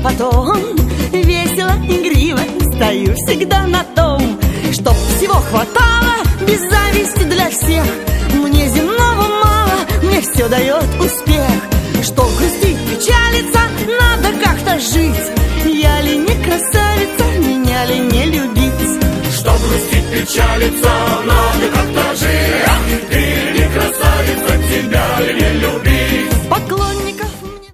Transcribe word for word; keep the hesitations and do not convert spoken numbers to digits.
потом весело, игриво стою всегда на том, чтоб всего хватало без зависти для всех. Мне земного мало, мне все дает успех. Что грустить, печалиться, надо как-то жить. Я ли не красавица, меня ли не любить? Что грустить, печалиться,